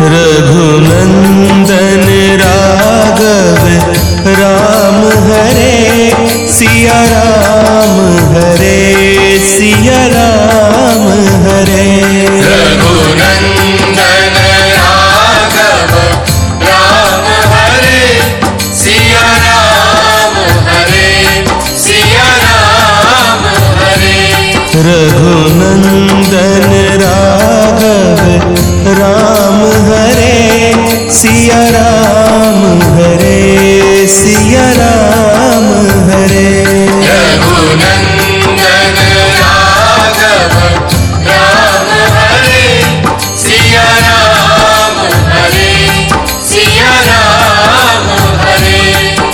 Raghunandan Raghav Ram Hare Siya Ram Hare Siya Ram Hare. Raghunandan Raghav Ram Hare Siya Ram Hare Siya Ram Hare. Raghunandan Raghav Ram Hare Siya Ram Hare Siya Ram Hare. Raghunandan Raghav Ram Hare Siya Ram Hare Siya Ram Hare.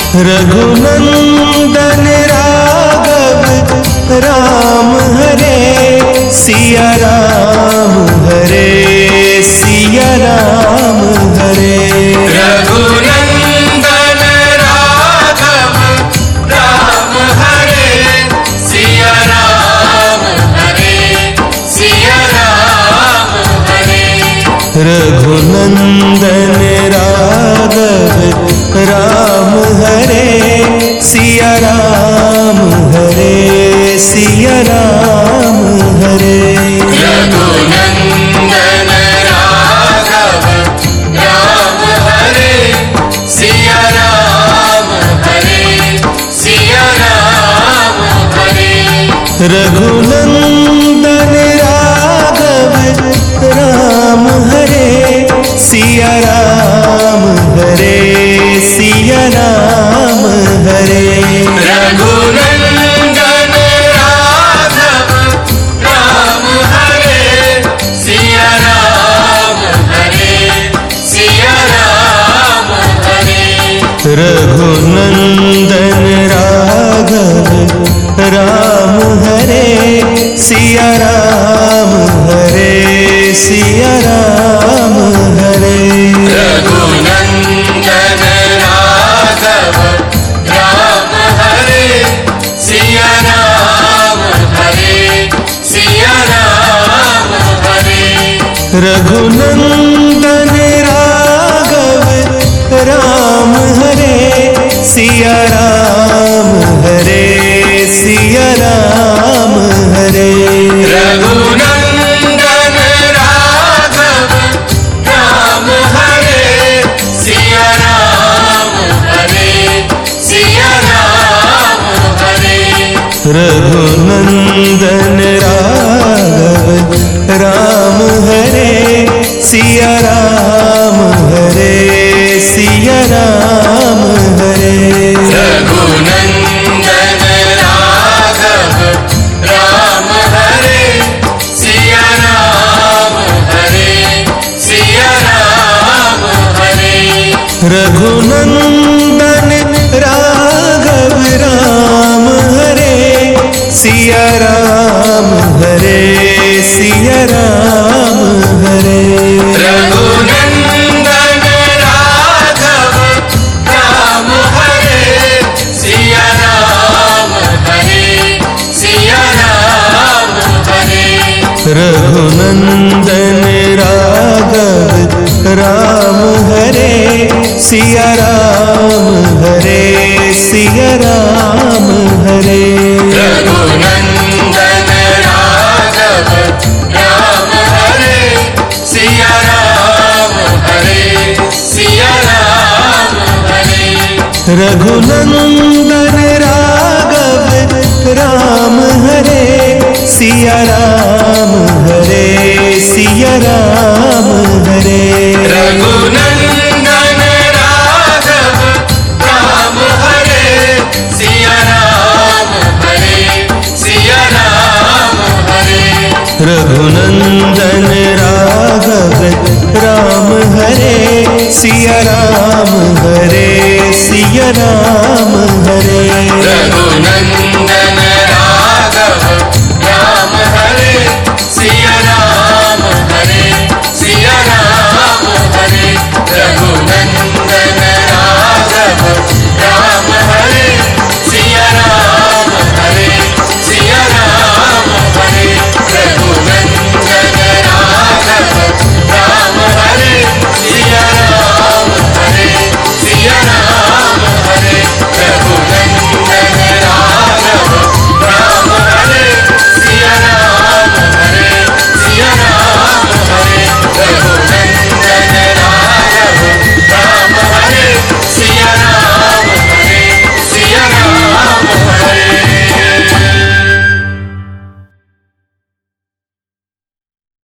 Raghunandan Raghav Ram Hare Siya Ram Hare Siya Ram Hare. Raghunandan Raghav Ram Hare Siya Ram Hare Siya Ram Hare. Raghunandan Raghav Ram Hare Siya Ram Hare Siya Ram Hare. Raghunandan Raghav Ram Hare Siya Ram Hare Siya Ram Hare. Raghunandan Raghav Ram Hare Siya Ram Hare Siya Ram Hare. Raghunandan Raghav Ram Hare Siya Ram Hare Siya Ram Hare. Raghunandan Raghav Ram Hare Siya Ram Hare Siya Ram Hare. Raghunandan Raghav Ram Hare Siya Ram Hare Siya Ram Hare. Raghunandan Raghav Ram Hare Siya Ram Hare Siya Ram Hare. Raghunandan Raghav Ram Hare Siya Ram Hare Siya Ram Hare. Raghunandan Raghav Ram Hare Siya Ram Hare Siya Ram Hare. Raghunandan Raghav Ram Hare Siya Ram Hare Siya Ram Hare. Raghunandan Raghav Ram Hare Siya Ram Hare Siya Ram Hare. Raghunandan Raghav Ram Hare Siya Ram Hare Siya Ram Hare. Raghunandan Raghav Ram Hare Siya Ram Hare Siya Ram Hare. Raghunandan Raghav Ram Hare Siya Ram Hare Siya Ram Hare. Raghunandan Raghav Ram Hare Siya Ram Hare Siya Ram Hare. Raghunandan Raghav Ram Hare Siya Ram Hare Siya Ram Hare. Raghunandan Raghav Ram Hare Siya Ram Hare Siya Ram Hare. Raghunandan